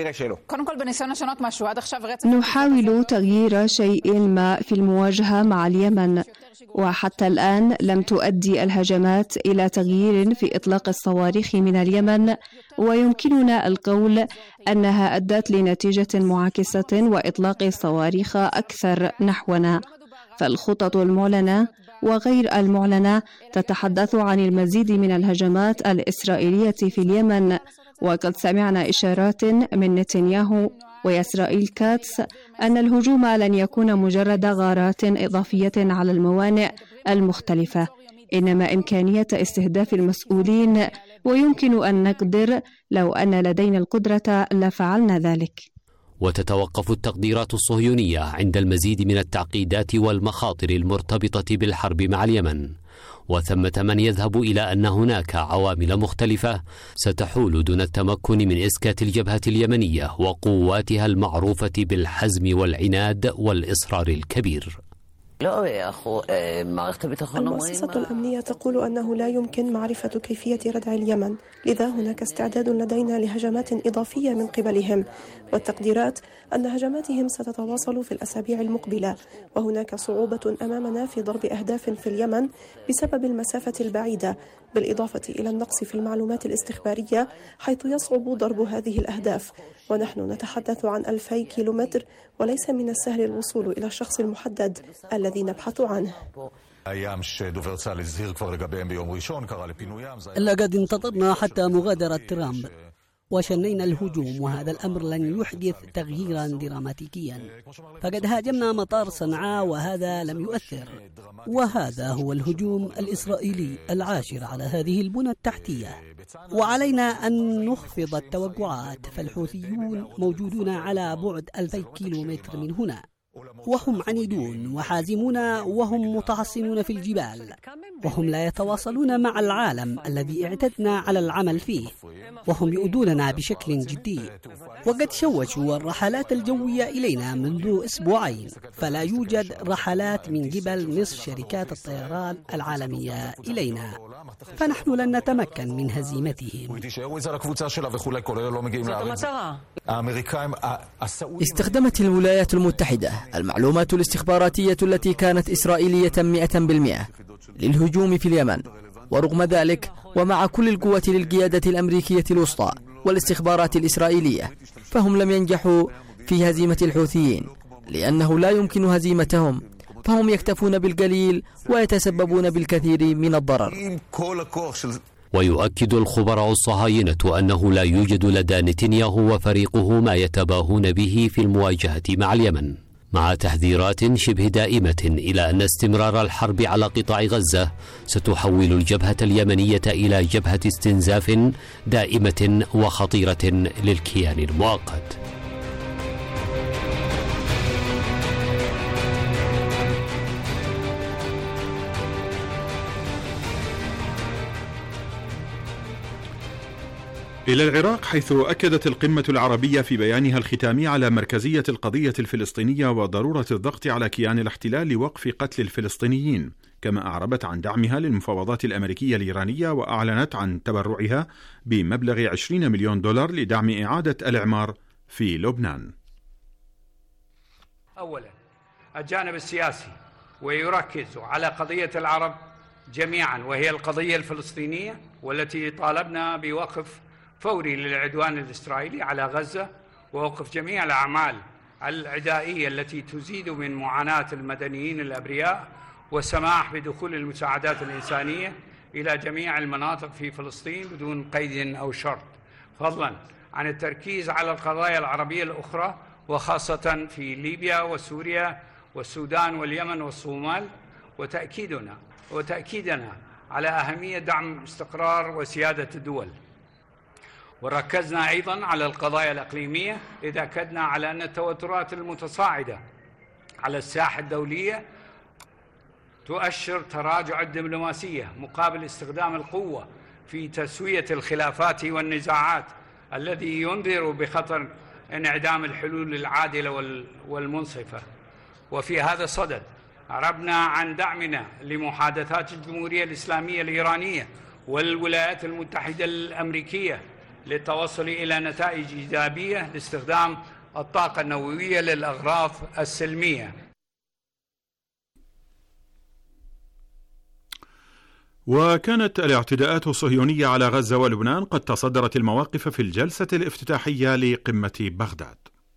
نحاول تغيير شيء ما في المواجهة مع اليمن، وحتى الآن لم تؤدي الهجمات إلى تغيير في إطلاق الصواريخ من اليمن، ويمكننا القول أنها أدت لنتيجة معاكسة وإطلاق صواريخ أكثر نحونا. فالخطط المعلنة وغير المعلنة تتحدث عن المزيد من الهجمات الإسرائيلية في اليمن، وقد سمعنا إشارات من نتنياهو وإسرائيل كاتس أن الهجوم لن يكون مجرد غارات إضافية على الموانئ المختلفة، إنما إمكانية استهداف المسؤولين، ويمكن أن نقدر لو أن لدينا القدرة لفعلنا ذلك. وتتوقف التقديرات الصهيونية عند المزيد من التعقيدات والمخاطر المرتبطة بالحرب مع اليمن، وثمة من يذهب إلى أن هناك عوامل مختلفة ستحول دون التمكن من إسكات الجبهة اليمنية وقواتها المعروفة بالحزم والعناد والإصرار الكبير. المؤسسة الأمنية تقول أنه لا يمكن معرفة كيفية ردع اليمن، لذا هناك استعداد لدينا لهجمات إضافية من قبلهم، والتقديرات أن هجماتهم ستتواصل في الأسابيع المقبلة، وهناك صعوبة أمامنا في ضرب أهداف في اليمن بسبب المسافة البعيدة، بالإضافة إلى النقص في المعلومات الاستخبارية حيث يصعب ضرب هذه الأهداف، ونحن نتحدث عن ألفي كيلومتر، وليس من السهل الوصول إلى الشخص المحدد الذي نبحث عنه. لقد انتظرنا حتى مغادرة ترامب وشنينا الهجوم، وهذا الأمر لن يحدث تغييرا دراماتيكيا، فقد هاجمنا مطار صنعاء وهذا لم يؤثر، وهذا هو الهجوم الإسرائيلي العاشر على هذه البنى التحتية، وعلينا أن نخفض التوقعات، فالحوثيون موجودون على بعد ألفي كيلومتر من هنا، وهم عنيدون وحازمون وهم متحصنون في الجبال، وهم لا يتواصلون مع العالم الذي اعتدنا على العمل فيه، وهم يؤذوننا بشكل جدي، وقد شوشوا الرحلات الجوية إلينا منذ أسبوعين، فلا يوجد رحلات من قبل نصف شركات الطيران العالمية إلينا، فنحن لن نتمكن من هزيمتهم. استخدمت الولايات المتحدة المعلومات الاستخباراتية التي كانت إسرائيلية مئة بالمئة للهجوم في اليمن، ورغم ذلك ومع كل القوة للقيادة الأمريكية الوسطى والاستخبارات الإسرائيلية، فهم لم ينجحوا في هزيمة الحوثيين، لأنه لا يمكن هزيمتهم، فهم يكتفون بالقليل ويتسببون بالكثير من الضرر. ويؤكد الخبراء الصهاينة أنه لا يوجد لدى نتنياهو وفريقه ما يتباهون به في المواجهة مع اليمن، مع تحذيرات شبه دائمة إلى أن استمرار الحرب على قطاع غزة ستحول الجبهة اليمنية إلى جبهة استنزاف دائمة وخطيرة للكيان المؤقت. إلى العراق، حيث أكدت القمة العربية في بيانها الختامي على مركزية القضية الفلسطينية وضرورة الضغط على كيان الاحتلال لوقف قتل الفلسطينيين، كما أعربت عن دعمها للمفاوضات الأمريكية الإيرانية، وأعلنت عن تبرعها بمبلغ عشرين مليون دولار لدعم إعادة الإعمار في لبنان. أولا الجانب السياسي، ويركز على قضية العرب جميعا، وهي القضية الفلسطينية، والتي طالبنا بوقف فوري للعدوان الإسرائيلي على غزة، ووقف جميع الأعمال العدائية التي تزيد من معاناة المدنيين الأبرياء، والسماح بدخول المساعدات الإنسانية إلى جميع المناطق في فلسطين بدون قيد أو شرط، فضلا عن التركيز على القضايا العربية الأخرى، وخاصة في ليبيا وسوريا والسودان واليمن والصومال، وتأكيدنا وتأكيدنا على أهمية دعم استقرار وسيادة الدول. وركزنا أيضا على القضايا الإقليمية، إذ أكدنا على أن التوترات المتصاعدة على الساحة الدولية تؤشر تراجع الدبلوماسية مقابل استخدام القوة في تسوية الخلافات والنزاعات، الذي ينذر بخطر انعدام الحلول العادلة والمنصفة. وفي هذا الصدد أعربنا عن دعمنا لمحادثات الجمهورية الإسلامية الإيرانية والولايات المتحدة الأمريكية للتوصل إلى نتائج إيجابية لاستخدام الطاقة النووية للأغراض السلمية. وكانت الاعتداءات الصهيونية على غزة ولبنان قد تصدرت المواقف في الجلسة الافتتاحية لقمة بغداد.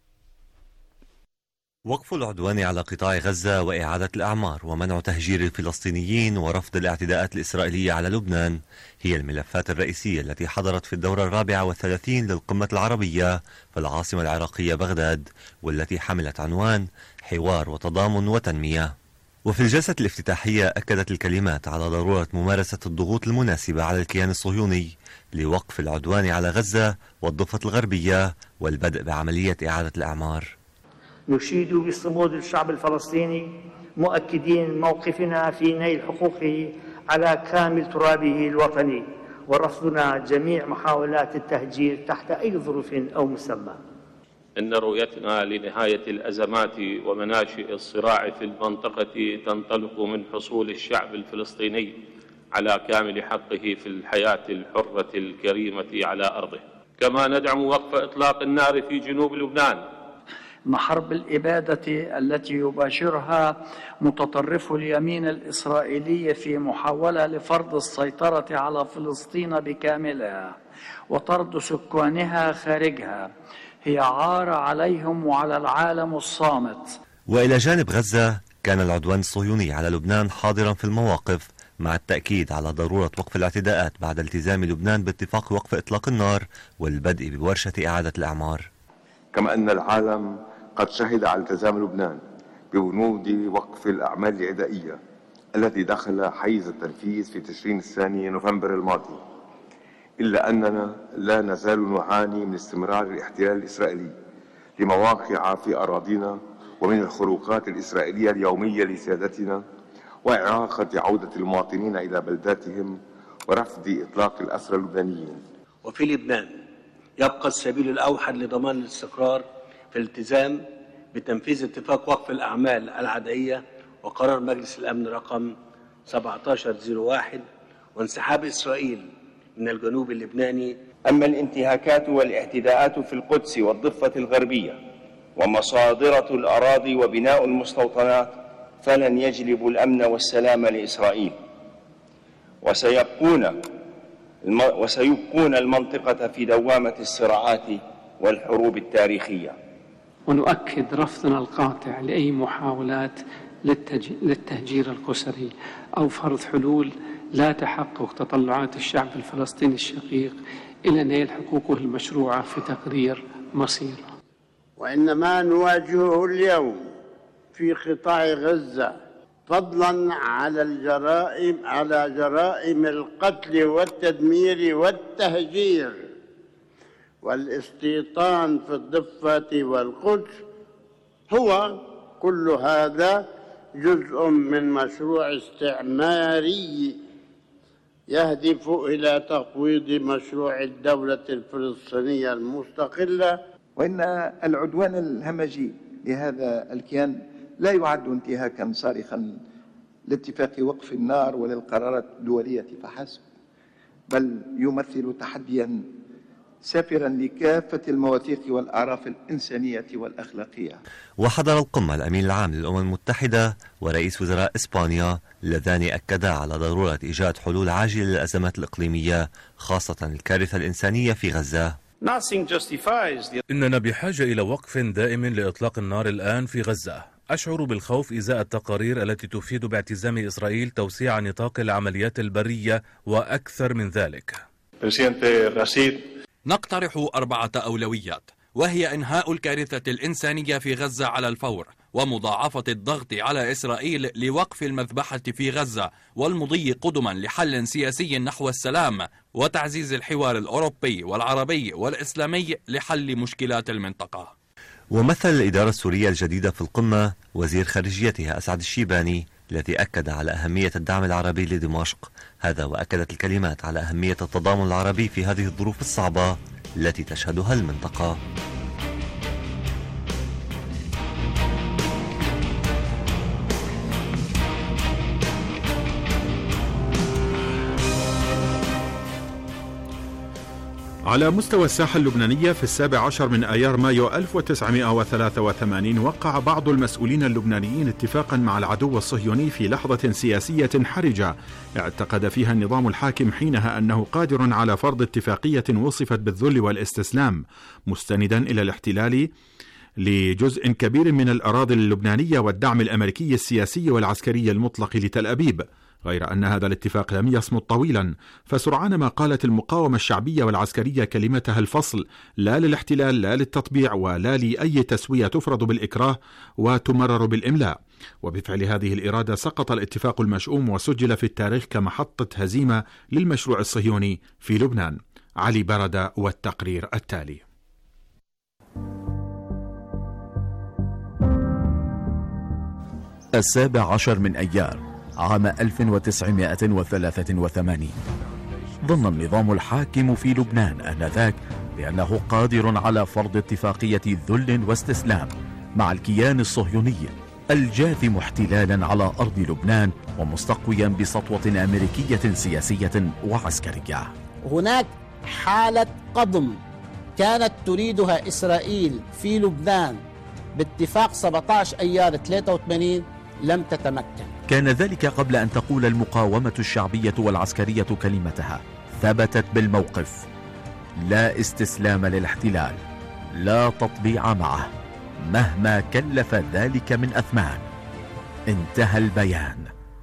وقف العدوان على قطاع غزة وإعادة الأعمار ومنع تهجير الفلسطينيين ورفض الاعتداءات الإسرائيلية على لبنان هي الملفات الرئيسية التي حضرت في الدورة الرابعة والثلاثين للقمة العربية في العاصمة العراقية بغداد، والتي حملت عنوان حوار وتضامن وتنمية. وفي الجلسة الافتتاحية أكدت الكلمات على ضرورة ممارسة الضغوط المناسبة على الكيان الصهيوني لوقف العدوان على غزة والضفة الغربية والبدء بعملية إعادة الأعمار. نشيد بصمود الشعب الفلسطيني مؤكدين موقفنا في نيل حقوقه على كامل ترابه الوطني، ورفضنا جميع محاولات التهجير تحت أي ظروف أو مسمى. إن رؤيتنا لنهاية الأزمات ومناشئ الصراع في المنطقة تنطلق من حصول الشعب الفلسطيني على كامل حقه في الحياة الحرة الكريمة على أرضه. كما ندعم وقف إطلاق النار في جنوب لبنان مع حرب الإبادة التي يباشرها متطرف اليمين الإسرائيلي في محاولة لفرض السيطرة على فلسطين بكاملها وطرد سكانها خارجها، هي عار عليهم وعلى العالم الصامت. وإلى جانب غزة كان العدوان الصهيوني على لبنان حاضرا في المواقف، مع التأكيد على ضرورة وقف الاعتداءات بعد التزام لبنان باتفاق وقف إطلاق النار والبدء بورشة إعادة الأعمار. كما أن العالم قد شهد على التزام لبنان ببنود وقف الأعمال العدائية التي دخل حيز التنفيذ في تشرين الثاني نوفمبر الماضي، إلا أننا لا نزال نعاني من استمرار الاحتلال الإسرائيلي لمواقع في أراضينا ومن الخروقات الإسرائيلية اليومية لسيادتنا وإعاقة عودة المواطنين إلى بلداتهم ورفض إطلاق الأسرى اللبنانيين. وفي لبنان يبقى السبيل الأوحد لضمان الاستقرار في الالتزام بتنفيذ اتفاق وقف الأعمال العدائية وقرار مجلس الأمن رقم سبعة عشر صفر واحد وانسحاب إسرائيل من الجنوب اللبناني. أما الانتهاكات والاعتداءات في القدس والضفة الغربية ومصادرة الأراضي وبناء المستوطنات فلن يجلبوا الأمن والسلام لإسرائيل، وسيبقون وسيبقون المنطقة في دوامة الصراعات والحروب التاريخية. ونؤكد رفضنا القاطع لأي محاولات للتهجير القسري أو فرض حلول لا تحقق تطلعات الشعب الفلسطيني الشقيق إلى نيل حقوقه المشروعة في تقرير مصيره. وإنما نواجهه اليوم في قطاع غزة، فضلا على الجرائم على جرائم القتل والتدمير والتهجير والاستيطان في الضفة والقدس، هو كل هذا جزء من مشروع استعماري يهدف إلى تقويض مشروع الدولة الفلسطينية المستقلة. وإن العدوان الهمجي لهذا الكيان لا يعد انتهاكا صارخا لاتفاق وقف النار وللقرارات الدولية فحسب، بل يمثل تحديا سافرا لكافة المواثيق والأعراف الإنسانية والأخلاقية. وحضر القمة الأمين العام للأمم المتحدة ورئيس وزراء إسبانيا اللذان أكدا على ضرورة إيجاد حلول عاجلة للأزمات الإقليمية خاصة الكارثة الإنسانية في غزة. إننا بحاجة إلى وقف دائم لإطلاق النار الآن في غزة. أشعر بالخوف إزاء التقارير التي تفيد باعتزام إسرائيل توسيع نطاق العمليات البرية وأكثر من ذلك. نقترح أربعة أولويات، وهي إنهاء الكارثة الإنسانية في غزة على الفور، ومضاعفة الضغط على إسرائيل لوقف المذبحة في غزة، والمضي قدما لحل سياسي نحو السلام، وتعزيز الحوار الأوروبي والعربي والإسلامي لحل مشكلات المنطقة. ومثل الإدارة السورية الجديدة في القمة وزير خارجيتها أسعد الشيباني الذي أكد على أهمية الدعم العربي لدمشق، هذا وأكدت الكلمات على أهمية التضامن العربي في هذه الظروف الصعبة التي تشهدها المنطقة. على مستوى الساحة اللبنانية في السابع عشر من آيار مايو ألف وتسعمائة وثلاثة وثمانين وقع بعض المسؤولين اللبنانيين اتفاقا مع العدو الصهيوني في لحظة سياسية حرجة اعتقد فيها النظام الحاكم حينها أنه قادر على فرض اتفاقية وصفت بالذل والاستسلام، مستندا إلى الاحتلال لجزء كبير من الأراضي اللبنانية والدعم الأمريكي السياسي والعسكري المطلق لتل أبيب. غير أن هذا الاتفاق لم يصمد طويلا، فسرعان ما قالت المقاومة الشعبية والعسكرية كلمتها الفصل، لا للاحتلال لا للتطبيع ولا لأي تسوية تفرض بالإكراه وتمرر بالإملاء. وبفعل هذه الإرادة سقط الاتفاق المشؤوم وسجل في التاريخ كمحطة هزيمة للمشروع الصهيوني في لبنان. علي بردة والتقرير التالي. السابع عشر من أيار عام ألف وتسعمائة وثلاثة وثمانين ظن النظام الحاكم في لبنان آنذاك بأنه قادر على فرض اتفاقية ذل واستسلام مع الكيان الصهيوني الجاثم احتلالا على أرض لبنان ومستقويا بسطوة أمريكية سياسية وعسكرية. هناك حالة قضم كانت تريدها إسرائيل في لبنان باتفاق سبعة عشر أيار ثلاثة وثمانين لم تتمكن. كان ذلك قبل أن تقول المقاومة الشعبية والعسكرية كلمتها، ثبتت بالموقف: لا استسلام للاحتلال، لا تطبيع معه مهما كلف ذلك من أثمان. انتهى البيان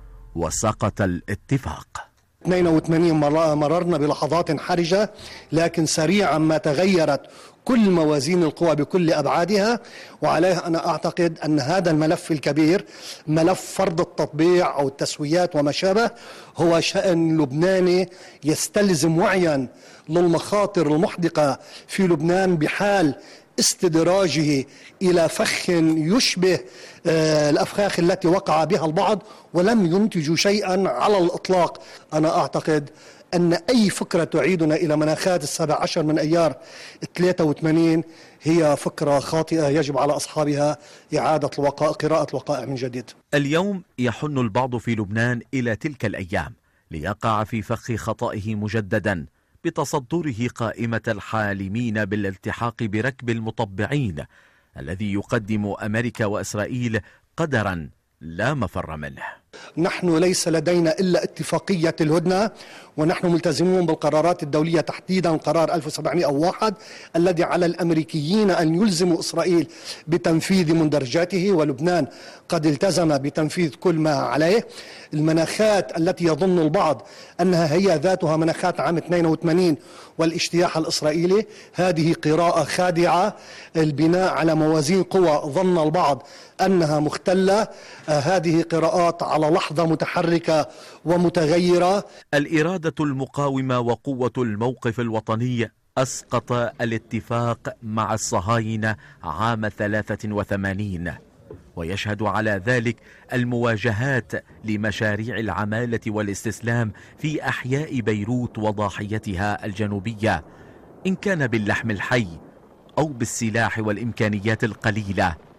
وسقط الاتفاق. اثنين وثمانين مررنا بلحظات حرجة، لكن سريعا ما تغيرت كل موازين القوى بكل أبعادها، وعليه أنا أعتقد أن هذا الملف الكبير، ملف فرض التطبيع أو التسويات وما شابه، هو شأن لبناني يستلزم وعيا للمخاطر المحدقة في لبنان بحال استدراجه إلى فخ يشبه الأفخاخ التي وقع بها البعض ولم ينتجوا شيئا على الإطلاق. أنا أعتقد أن أي فكرة تعيدنا إلى مناخات السابع عشر من أيار ثلاثة وثمانين هي فكرة خاطئة، يجب على أصحابها إعادة الوقائع، قراءة الوقائع من جديد. اليوم يحن البعض في لبنان إلى تلك الأيام ليقع في فخ خطئه مجددا بتصدره قائمة الحالمين بالالتحاق بركب المطبعين الذي يقدم أمريكا وإسرائيل قدرا لا مفر منه. نحن ليس لدينا إلا اتفاقية الهدنة، ونحن ملتزمون بالقرارات الدولية، تحديدا قرار ألف وسبعمائة وواحد الذي على الأمريكيين أن يلزموا إسرائيل بتنفيذ مندرجاته، ولبنان قد التزم بتنفيذ كل ما عليه. المناخات التي يظن البعض أنها هي ذاتها مناخات عام اثنين وثمانين والاجتياح الإسرائيلي، هذه قراءة خادعة. البناء على موازين قوى ظن البعض أنها مختلة، هذه قراءات على لحظة متحركة ومتغيرة. الإرادة المقاومة وقوة الموقف الوطني أسقط الاتفاق مع الصهاينة عام ثلاثة وثمانين، ويشهد على ذلك المواجهات لمشاريع العمالة والاستسلام في أحياء بيروت وضاحيتها الجنوبية، إن كان باللحم الحي أو بالسلاح والإمكانيات القليلة،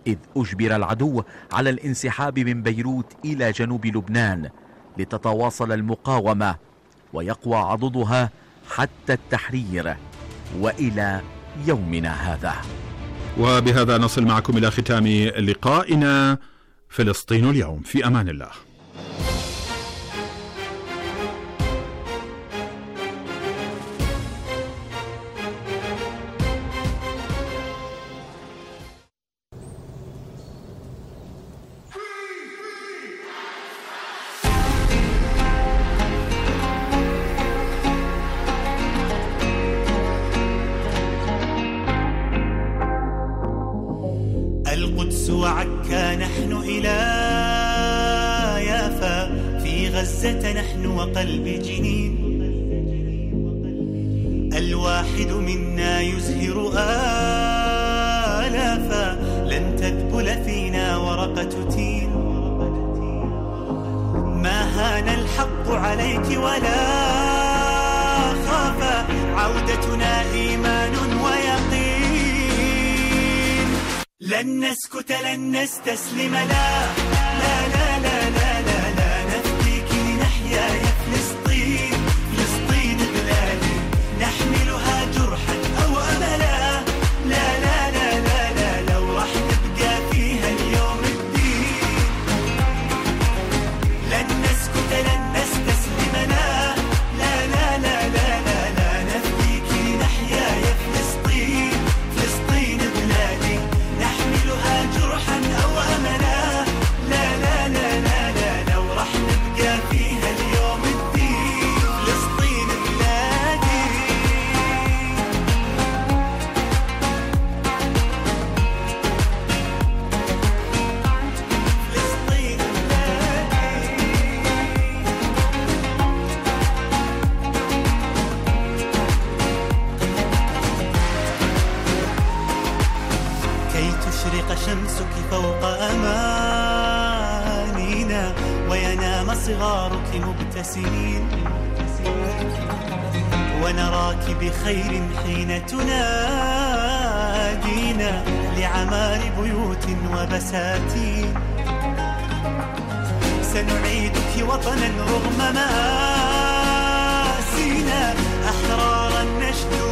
إذ أجبر العدو على الانسحاب من بيروت إلى جنوب لبنان لتتواصل المقاومة ويقوى عضدها حتى التحرير وإلى يومنا هذا. وبهذا نصل معكم إلى ختام لقائنا فلسطين اليوم. في أمان الله. القدس وعكا نحن إلى يافا، في غزة نحن وقلب جنين، الواحد منا يزهر آلافا، لن تذبل فينا ورقة تين، ما هان الحق عليك ولا خافا، عودتنا إيمان ويقين، لن نسكت لن نستسلم، لا لا لا لا لا لا, لا نفديك لنحيا يا فلسطين، فلسطين بلادي نحملها جرحا أو أملا، لا لا لا لا لا لو راح نبقى فيها اليوم الدين، لن نسكت لن نستسلم، لا لا لا لا لا لا, لا نفديك لنحيا يا فلسطين، فلسطين بلادي نحملها جرحا أو أملا، لا لا لا لا لا لو راح نبقى فيها اليوم الدين، فلسطين بلادي. فلسطين كي تشرق شمسك فوق أمانينا، وينام صغارك مبتسمين، ونراك بخير حين تنادينا لعمار بيوت وبساتين، سنعيدك وطنا رغم مآسينا، أحرارا نشدو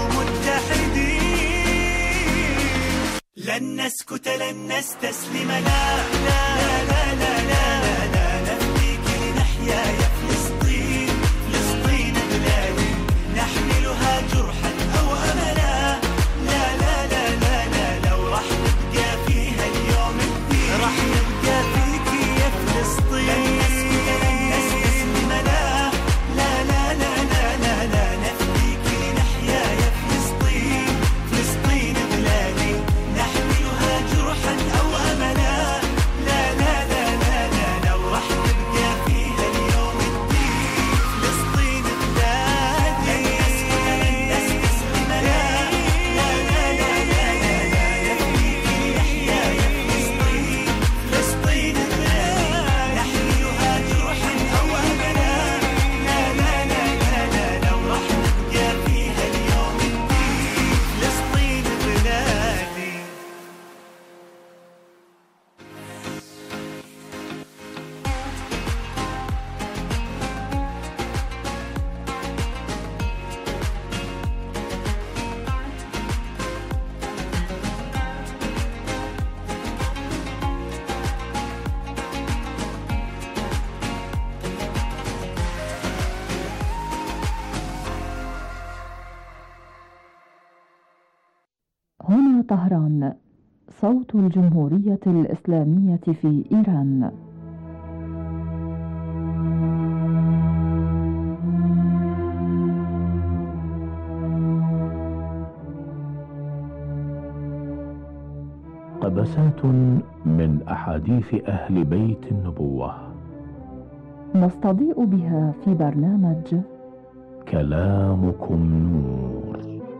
متحدين، لن نسكت لن نستسلم، لا لا لا لا لا لا نفديك لنحيا يا فلسطين، فلسطين بلادي نحملها جرحا أو أملا، لا لا لا لا لا لو راح نبقى فيها اليوم الدين، راح نبقى فيك يا فلسطين، لن نسكت لن نستسلم، لا لا لا لا لا لا لا نفديك لنحيا يا فلسطين، فلسطين بلادي نحملها جرحا أو أملا، لا لا لا لا لا لو راح نبقى فيها اليوم الدين، فلسطين بلادي لن نسكت لن نستسلم، لا لا لا لا لا لا نفديك لنحيا يا فلسطين، فلسطين بلادي نحملها جرحا أو أملا، لا لا لا لا لا لو راح نبقى فيها اليوم الدين، فلسطين بلادي. هنا طهران، صوت الجمهورية الإسلامية في إيران. قبسات من أحاديث أهل بيت النبوة نستضيء بها في برنامج كلامكم نور.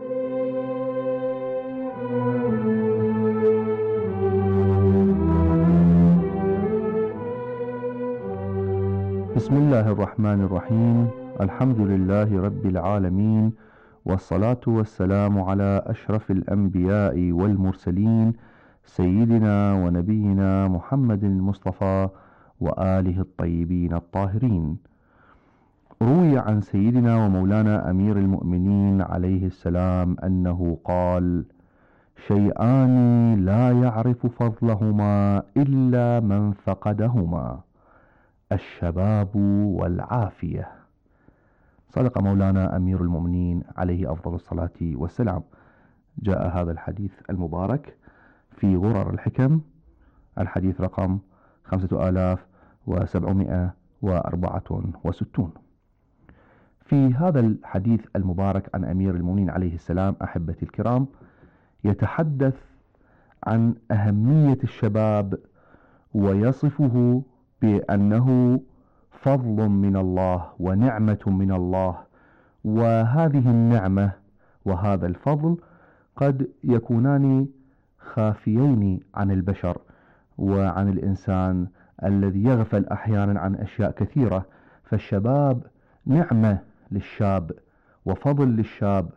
بسم الله الرحمن الرحيم، الحمد لله رب العالمين، والصلاة والسلام على أشرف الأنبياء والمرسلين سيدنا ونبينا محمد المصطفى وآله الطيبين الطاهرين. روي عن سيدنا ومولانا أمير المؤمنين عليه السلام أنه قال: شيئان لا يعرف فضلهما إلا من فقدهما، الشباب والعافية. صدق مولانا أمير المؤمنين عليه أفضل الصلاة والسلام. جاء هذا الحديث المبارك في غرر الحكم، الحديث رقم خمسة آلاف وسبعمائة وأربعة وستون. في هذا الحديث المبارك عن أمير المؤمنين عليه السلام أحبتي الكرام يتحدث عن أهمية الشباب ويصفه بأنه فضل من الله ونعمة من الله، وهذه النعمة وهذا الفضل قد يكونان خافيين عن البشر وعن الإنسان الذي يغفل أحيانا عن أشياء كثيرة. فالشباب نعمة للشاب وفضل للشاب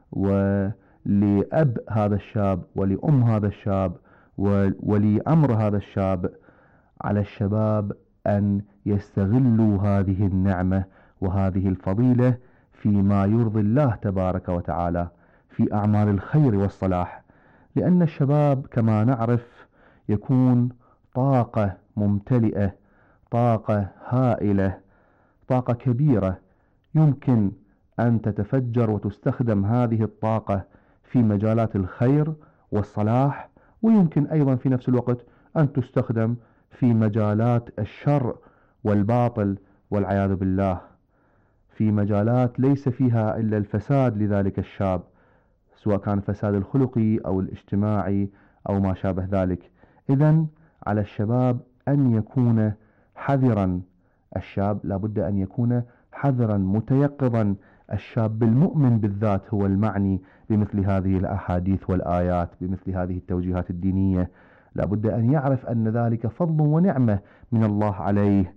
ولأب هذا الشاب ولأم هذا الشاب ولأمر هذا الشاب. على الشباب أن يستغلوا هذه النعمة وهذه الفضيلة فيما يرضي الله تبارك وتعالى في أعمال الخير والصلاح، لأن الشباب كما نعرف يكون طاقة ممتلئة، طاقة هائلة، طاقة كبيرة يمكن أن تتفجر وتستخدم هذه الطاقة في مجالات الخير والصلاح، ويمكن أيضا في نفس الوقت أن تستخدم في مجالات الشر والباطل والعياذ بالله، في مجالات ليس فيها إلا الفساد لذلك الشاب، سواء كان الفساد الخلقي أو الاجتماعي أو ما شابه ذلك. إذن على الشباب أن يكون حذرا، الشاب لابد أن يكون حذرا متيقظا. الشاب المؤمن بالذات هو المعني بمثل هذه الأحاديث والآيات، بمثل هذه التوجيهات الدينية، لابد أن يعرف أن ذلك فضل ونعمة من الله عليه.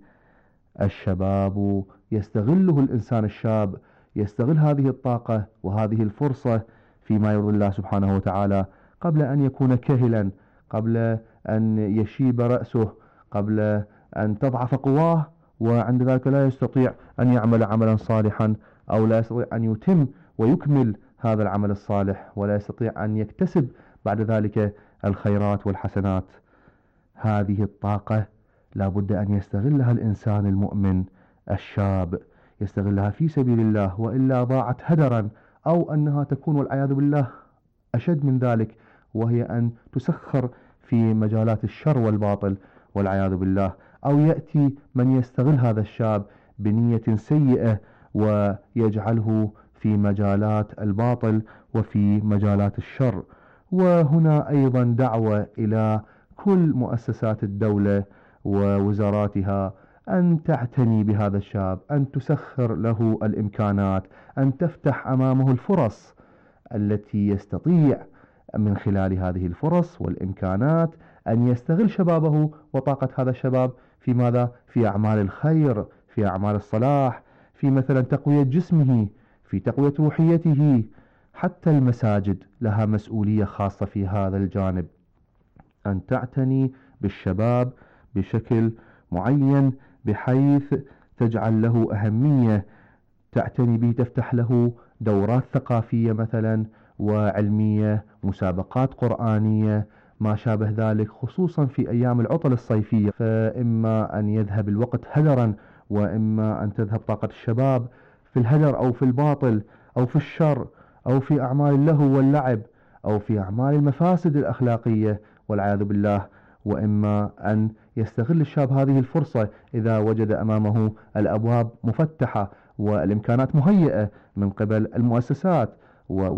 الشباب يستغله الإنسان الشاب، يستغل هذه الطاقة وهذه الفرصة فيما يرضي الله سبحانه وتعالى، قبل أن يكون كهلا، قبل أن يشيب رأسه، قبل أن تضعف قواه، وعند ذلك لا يستطيع أن يعمل عملا صالحا، أو لا يستطيع أن يتم ويكمل هذا العمل الصالح، ولا يستطيع أن يكتسب بعد ذلك الخيرات والحسنات. هذه الطاقة لابد أن يستغلها الإنسان المؤمن الشاب، يستغلها في سبيل الله، وإلا ضاعت هدرا، أو أنها تكون والعياذ بالله أشد من ذلك، وهي أن تسخر في مجالات الشر والباطل والعياذ بالله، أو يأتي من يستغل هذا الشاب بنية سيئة ويجعله في مجالات الباطل وفي مجالات الشر. وهنا أيضا دعوة إلى كل مؤسسات الدولة ووزاراتها أن تعتني بهذا الشاب، أن تسخر له الإمكانات، أن تفتح أمامه الفرص التي يستطيع من خلال هذه الفرص والإمكانات أن يستغل شبابه وطاقة هذا الشباب في ماذا؟ في أعمال الخير، في أعمال الصلاح، في مثلا تقوية جسمه، في تقوية روحيته. حتى المساجد لها مسؤولية خاصة في هذا الجانب، أن تعتني بالشباب بشكل معين بحيث تجعل له أهمية، تعتني به، تفتح له دورات ثقافية مثلا وعلمية، مسابقات قرآنية، ما شابه ذلك، خصوصا في أيام العطل الصيفية، فإما أن يذهب الوقت هدرا، وإما أن تذهب طاقة الشباب في الهدر أو في الباطل أو في الشر أو في أعمال اللهو واللعب أو في أعمال المفاسد الأخلاقية والعياذ بالله. وإما أن يستغل الشاب هذه الفرصة إذا وجد أمامه الأبواب مفتحة والإمكانات مهيئة من قبل المؤسسات و